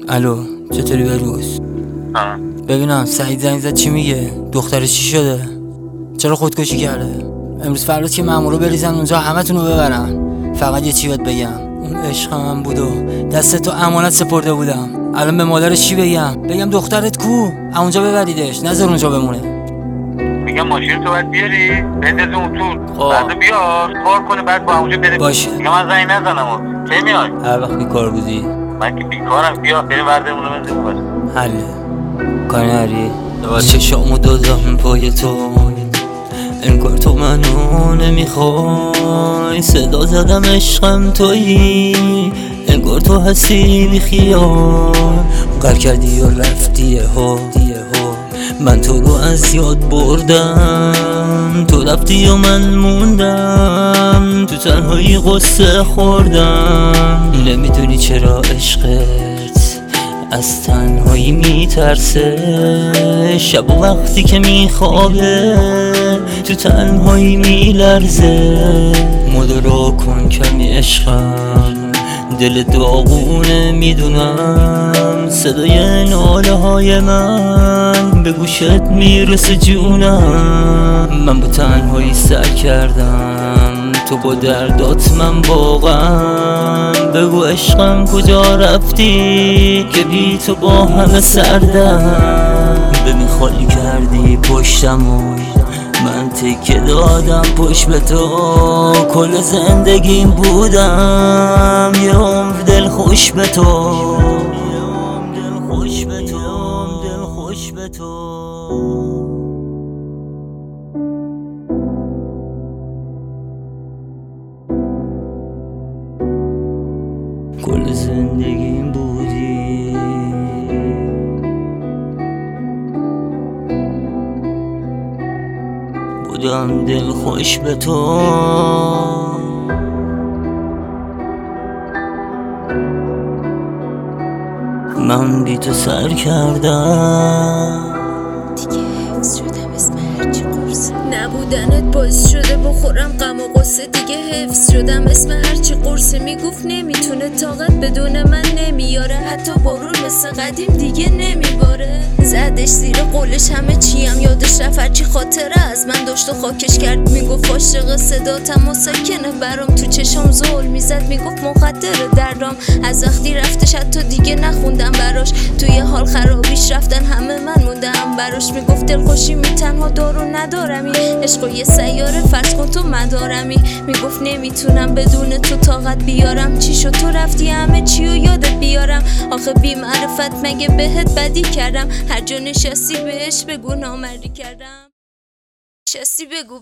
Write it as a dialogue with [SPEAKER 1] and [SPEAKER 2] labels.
[SPEAKER 1] الو، چطوری بروز؟ ببینم سعید زنگ زد چی میگه؟ دخترش چی شده؟ چرا خودکشی کرده؟ امروز فردا که مامورو بریزن اونجا همتونو ببرن. فقط یه چی بهت بگم، اون عشق من بود و دست تو امانت سپرده بودم. الان به مادرش چی بگم دخترت کو؟ اونجا ببریدش، نذار اونجا بمونه.
[SPEAKER 2] میگم ماشین تو باید بیاری بندازی اون تو، بعد بیار کار کنه، بعد با اونجا بره.
[SPEAKER 1] باشه.
[SPEAKER 2] میگم من زنگ نزنم. کی میای؟
[SPEAKER 1] هر وقت بیکار بودی.
[SPEAKER 2] من که بیکارم، بیا بریم وردمونو بندازیم.
[SPEAKER 1] حله کاری نری. چشامو دادم پای تو، انگار تو منو نمیخوای. صدا زدم عشقم تویی، انگار تو هستی بی خیال. قر کردی و رفتی ها، من تو رو از یاد بردم. تو رفتی و من موندم، تو تنهایی قصه خوردم. نمیدونی چرا عشقت از تنهایی میترسه. شب و وقتی که میخوابه تو تنهایی میلرزه. مدارا کن کمی عشقم، دل داغونه میدونم. صدای ناله های من به گوشت میرسه جونم. من با تنهایی سر کردم، تو با دردات من واقعا. بگو عشقم کجا رفتی که بی تو با همه سردم. ببین خالی کردی پشتمو، من تکه دادم پشت به تو. کل زندگیم بودم یه عمر دل خوش به تو. کل زندگیم بودی، بودم دل خوش به تو. من بی تو سر کردم.
[SPEAKER 3] دیگه حفظ شدم اسم هرچی قرصه، نبودنت باعث شده بخورم غم و غصه. دیگه حفظ شدم اسم هرچی قرصه، میگفت نمیتونه طاقت بدون من نمیاره. حتی بارون مثل قدیم دیگه نمیباره. زدش زیر قولش همه چیم یادش رفت، هرچی خاطره از من داشت و خاکش کرد. میگفت عاشق صداتم و سکنه برام، تو چشم زل میزد میگفت مخدر درام. از وقتی رفتش حتی دیگه نخوندم براش، توی حال خرابیش رفتن همه من موندم براش. میگفت دلخوشی می تنها دارو ندارمی، عشق و یه سیاره فرض کن تو مدارمی. میگفت نمیتونم بدون تو طاقت بیارم. چی شد تو رفتی همه چی و یادت بیارم؟ آخه بی معرفت مگه بهت بدی کردم؟ هر جا نشستی بهش بگو نامردی کردم. نشستی بگو